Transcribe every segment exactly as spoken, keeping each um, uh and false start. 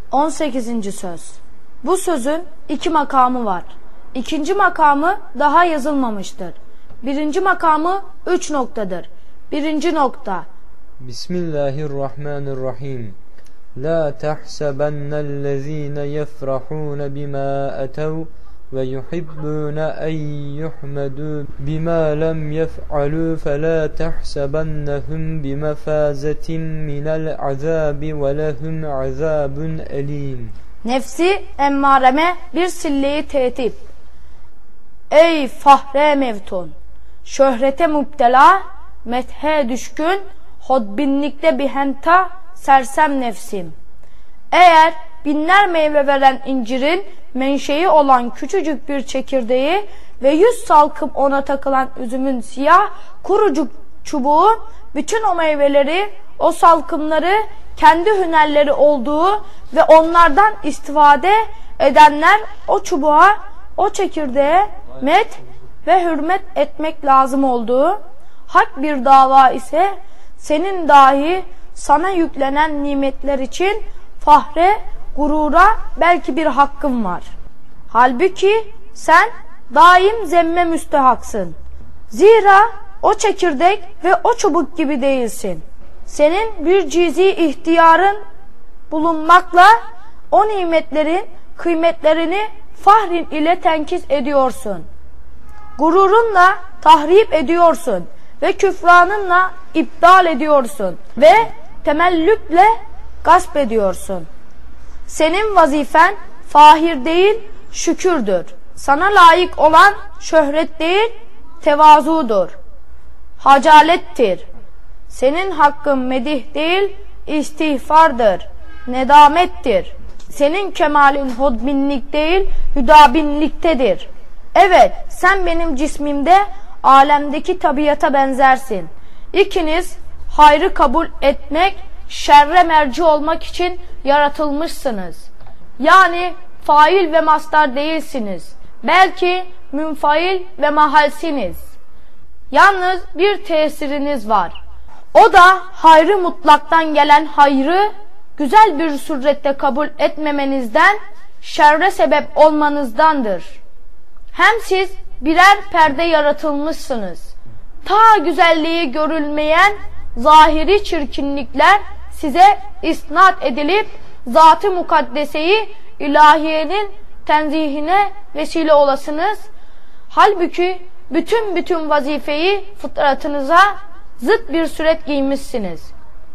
on sekizinci söz. Bu sözün iki makamı var. İkinci makamı daha yazılmamıştır. Birinci makamı üç noktadır. Birinci nokta. Bismillahirrahmanirrahim. La tahsabennellezine yefrahun bima etev ve yuhibbun en yuhmedu bima lem yef'alu fela tahsabennehum bimefazetin minel azabi ve lehum azabun elim. Nefsi emmareme bir silleyi tehdit. Ey fahre mevtun, şöhrete müptela, methe düşkün, hodbinlikte bihenta, sersem nefsim. Eğer binler meyve veren incirin menşei olan küçücük bir çekirdeği ve yüz salkım ona takılan üzümün siyah kurucuk çubuğu, bütün o meyveleri, o salkımları kendi hünerleri olduğu ve onlardan istifade edenler o çubuğa, o çekirdeğe met ve hürmet etmek lazım olduğu hak bir dava ise senin dahi sana yüklenen nimetler için fahre, gurura belki bir hakkın var. Halbuki sen daim zemme müstehaksın. Zira o çekirdek ve o çubuk gibi değilsin. Senin bir cizi ihtiyarın bulunmakla o nimetlerin kıymetlerini fahrin ile tenkis ediyorsun. Gururunla tahrip ediyorsun ve küfranınla iptal ediyorsun ve temellükle gasp ediyorsun. Senin vazifen fahir değil, şükürdür. Sana layık olan şöhret değil, tevazudur, hacalettir. Senin hakkın medih değil, istihfardır, nedamettir. Senin kemalin hodbinlik değil, hüdabinliktedir. Evet, sen benim cismimde alemdeki tabiata benzersin. İkiniz hayrı kabul etmek, şerre merci olmak için yaratılmışsınız. Yani fail ve mastar değilsiniz. Belki münfail ve mahalsiniz. Yalnız bir tesiriniz var. O da hayrı mutlaktan gelen hayrı güzel bir surette kabul etmemenizden, şerre sebep olmanızdandır. Hem siz birer perde yaratılmışsınız. Ta güzelliği görülmeyen zahiri çirkinlikler size isnat edilip zat-ı mukaddeseyi ilahiyenin tenzihine vesile olasınız. Halbuki bütün bütün vazifeyi fıtratınıza zıt bir suret giymişsiniz.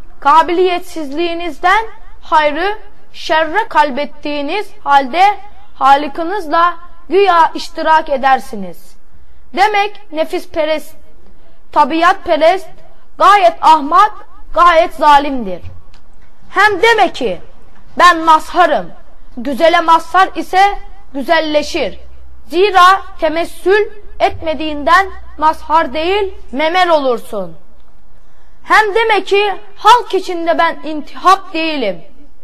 Kabiliyetsizliğinizden hayrı şerre kalbettiğiniz halde Halık'ınızla güya iştirak edersiniz. Demek nefisperest, tabiatperest, gayet ahmak, gayet zalimdir. Hem deme ki ben mazharım. Güzele mazhar ise güzelleşir. Zira temessül etmediğinden mazhar değil memel olursun. Hem deme ki halk içinde ben intihap değilim.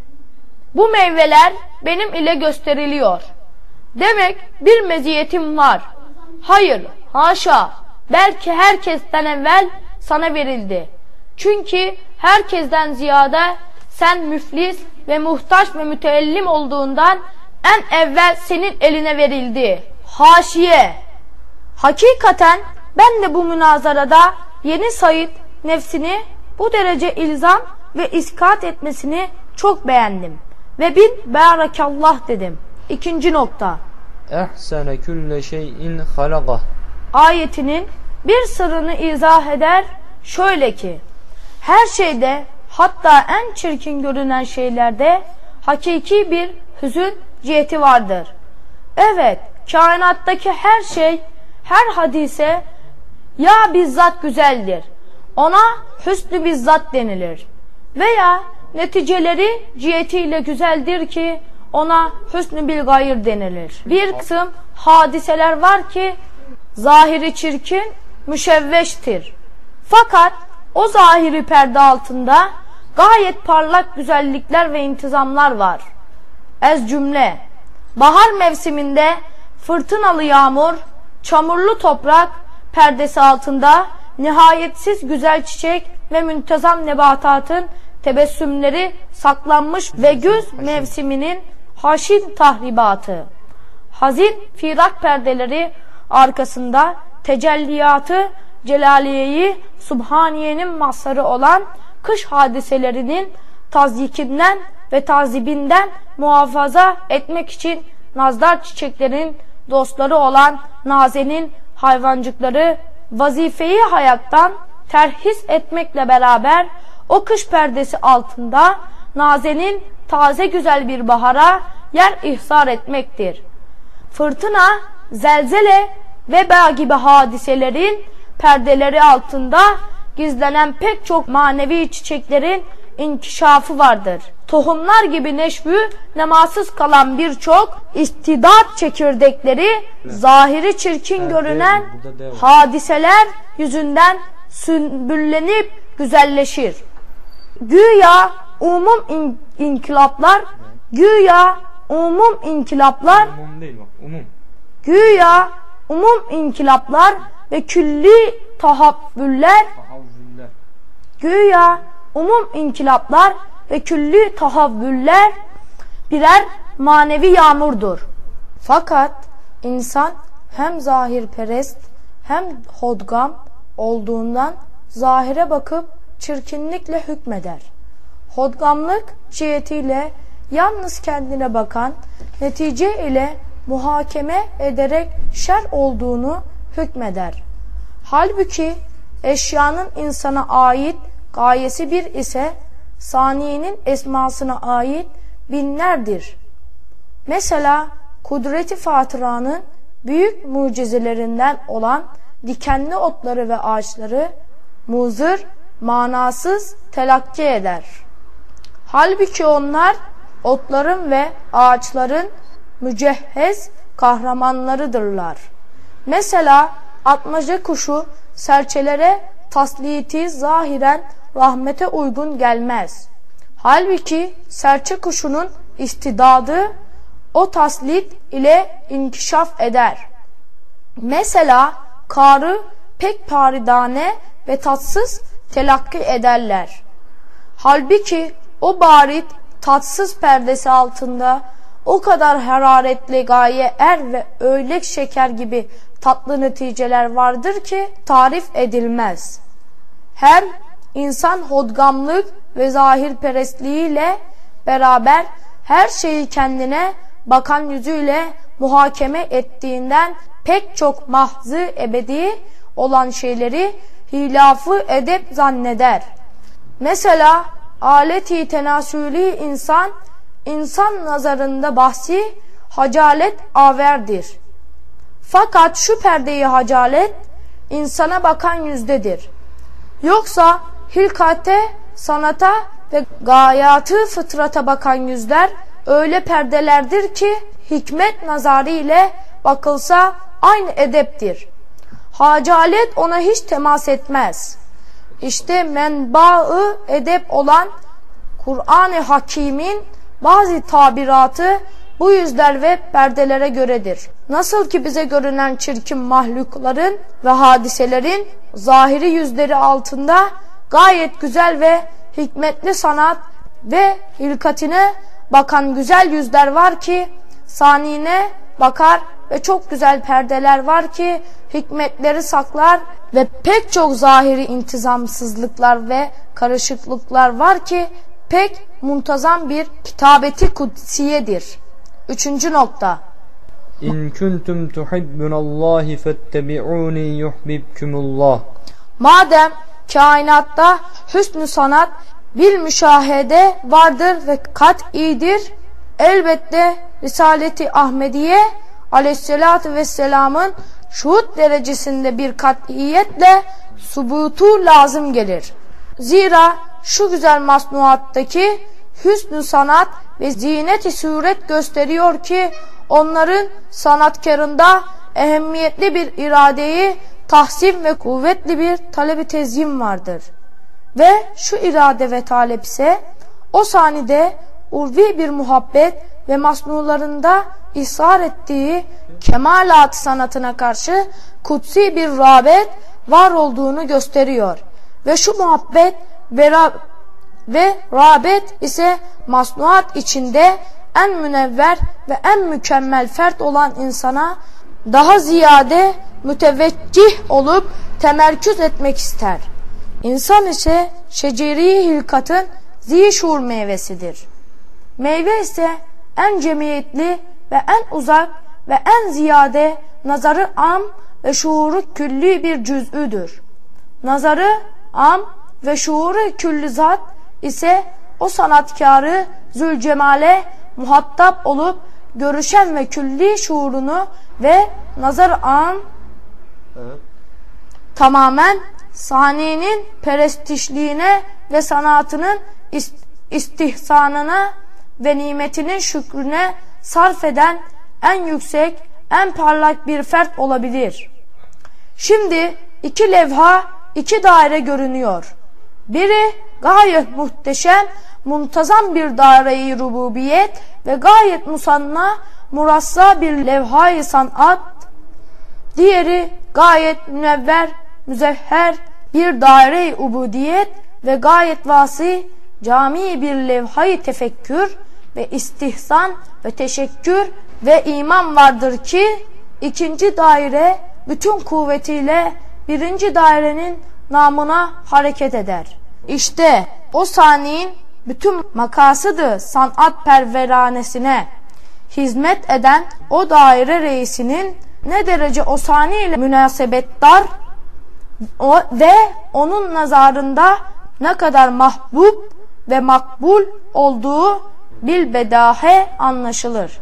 Bu meyveler benim ile gösteriliyor. Demek bir meziyetim var. Hayır, haşa. Belki herkesten evvel sana verildi. Çünkü herkesten ziyade sen müflis ve muhtaç ve müteellim olduğundan en evvel senin eline verildi. Haşiye. Hakikaten ben de bu münazarada yeni Said nefsini bu derece ilzam ve iskat etmesini çok beğendim. Ve bin barakallah dedim. İkinci nokta. Ehsene külle şeyin halagah. Ayetinin bir sırrını izah eder şöyle ki, her şeyde, hatta en çirkin görünen şeylerde hakiki bir hüzün ciheti vardır. Evet, kainattaki her şey, her hadise ya bizzat güzeldir, ona hüsnü bizzat denilir, veya neticeleri cihetiyle güzeldir ki ona hüsnü bil gayr denilir. Bir kısım hadiseler var ki zahiri çirkin, müşevveştir. Fakat o zahiri perde altında gayet parlak güzellikler ve intizamlar var. Ez cümle, bahar mevsiminde fırtınalı yağmur, çamurlu toprak perdesi altında nihayetsiz güzel çiçek ve müntezam nebatatın tebessümleri saklanmış ve güz mevsiminin haşin tahribatı. Hazin firak perdeleri arkasında tecelliyatı celaliyeyi Subhaniye'nin mazharı olan kış hadiselerinin tazyikinden ve tazibinden muhafaza etmek için nazdar çiçeklerin dostları olan nazenin hayvancıkları vazifeyi hayattan terhis etmekle beraber o kış perdesi altında nazenin taze güzel bir bahara yer ihsar etmektir. Fırtına, zelzele, veba gibi hadiselerin perdeleri altında gizlenen pek çok manevi çiçeklerin inkişafı vardır. Tohumlar gibi neşvü nemasız kalan birçok istidat çekirdekleri zahiri çirkin görünen hadiseler yüzünden sümbüllenip güzelleşir. Güya umum in inkılaplar, güya umum inkılaplar, Umum değil bak, umum. güya umum inkılaplar ve külli tahavvüller, Tahavvüller. güya umum inkılaplar ve külli tahavvüller birer manevi yağmurdur. Fakat insan hem zahirperest hem hodgam olduğundan zahire bakıp çirkinlikle hükmeder. Hodgamlık cihetiyle yalnız kendine bakan, netice ile muhakeme ederek şer olduğunu hükmeder. Halbuki eşyanın insana ait gayesi bir ise saniyenin esmasına ait binlerdir. Mesela kudreti fatıranın büyük mucizelerinden olan dikenli otları ve ağaçları muzır, manasız telakki eder. Halbuki onlar otların ve ağaçların mücehhez kahramanlarıdırlar. Mesela atmaca kuşu serçelere tasliti zahiren rahmete uygun gelmez. Halbuki serçe kuşunun istidadı o taslit ile inkişaf eder. Mesela karı pek paridane ve tatsız telakki ederler. Halbuki o barit tatsız perdesi altında o kadar hararetli gaye er ve öylek şeker gibi tatlı neticeler vardır ki tarif edilmez. Hem insan hodgamlık ve zahirperestliğiyle beraber her şeyi kendine bakan yüzüyle muhakeme ettiğinden pek çok mahzı ebedi olan şeyleri hilafı edep zanneder. Mesela aleti tenasülü insan, insan nazarında bahsi hacalet averdir. Fakat şu perdeyi hacalet insana bakan yüzdedir. Yoksa hilkate, sanata ve gayatı fıtrata bakan yüzler öyle perdelerdir ki hikmet nazarı ile bakılsa aynı edeptir. Hacalet ona hiç temas etmez. İşte menba-ı edep olan Kur'an-ı Hakîm'in bazı tabiratı bu yüzler ve perdelere göredir. Nasıl ki bize görünen çirkin mahlukların ve hadiselerin zahiri yüzleri altında gayet güzel ve hikmetli sanat ve hilkatine bakan güzel yüzler var ki sanine bakar ve çok güzel perdeler var ki hikmetleri saklar ve pek çok zahiri intizamsızlıklar ve karışıklıklar var ki pek muntazam bir kitabeti kutsiyedir. Üçüncü nokta. İn kuntum tuhibbunallahi fettebi'uni yuhbibkumullah. Madem kainatta hüsnü sanat bir müşahede vardır ve kat'idir, elbette Risaleti Ahmediye aleyhissalatü vesselamın şuhud derecesinde bir kat'iyetle subutu lazım gelir. Zira şu güzel masnuattaki hüsnü sanat ve ziyneti suret gösteriyor ki onların sanatkarında ehemmiyetli bir iradeyi tahsin ve kuvvetli bir talebi tezyin vardır. Ve şu irade ve talep ise o sanide urvi bir muhabbet ve masnularında ishar ettiği kemalat sanatına karşı kutsi bir rağbet var olduğunu gösteriyor. Ve şu muhabbet ve, ve rağbet ise masnuat içinde en münevver ve en mükemmel fert olan insana daha ziyade müteveccih olup temerküz etmek ister. İnsan ise şeceri hilkatın zişur meyvesidir. Meyve ise en cemiyetli ve en uzak ve en ziyade nazarı am ve şuuru külli bir cüz'üdür. Nazarı am ve şuuru külli zat ise o sanatkarı Zülcemal'e muhatap olup görüşen ve külli şuurunu ve nazar am evet. tamamen saninin perestişliğine ve sanatının istihsanına ve nimetinin şükrüne sarf eden en yüksek, en parlak bir fert olabilir. Şimdi iki levha, iki daire görünüyor. Biri gayet muhteşem, muntazam bir daire-i rububiyet ve gayet musanna, murassa bir levha-i sanat. Diğeri gayet münevver, müzehher bir daire-i ubudiyet ve gayet vasi, cami bir levha-i tefekkür ve istihsan ve teşekkür ve iman vardır ki ikinci daire bütün kuvvetiyle birinci dairenin namına hareket eder. İşte o saniyin bütün makasıdı sanat perveranesine hizmet eden o daire reisinin ne derece o sani ile münasebetdar o, ve onun nazarında ne kadar mahbub ve makbul olduğu bilbedahe anlaşılır.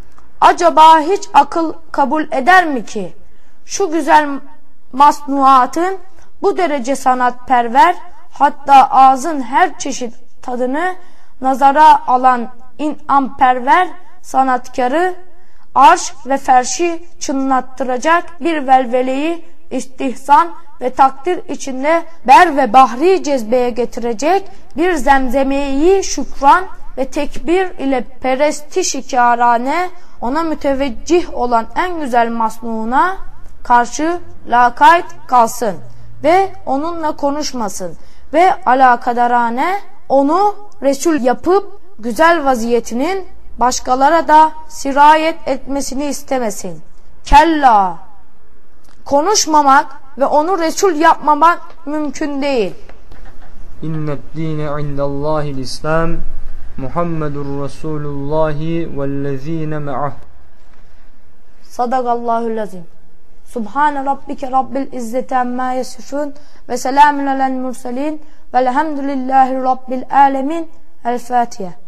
Acaba hiç akıl kabul eder mi ki şu güzel masnuatın bu derece sanatperver, hatta ağzın her çeşit tadını nazara alan inamperver sanatkarı arş ve ferşi çınlattıracak bir velveleyi istihsan ve takdir içinde ber ve bahri cezbeye getirecek bir zemzemeyi şükran ve tekbir ile perestişikârane ona müteveccih olan en güzel masnuğuna karşı lakayt kalsın ve onunla konuşmasın ve alakadarane onu Resul yapıp güzel vaziyetinin başkalara da sirayet etmesini istemesin. Kella, konuşmamak ve onu Resul yapmamak mümkün değil. İnned dîne indallâhil İslam Muhammedur Resulullahi vellezîne me'ah. Sadakallahul azim. Subhane rabbike rabbil izzeti amma yasifun ve selamun alel murselin velhamdülillahi rabbil alemin. El Fatiha.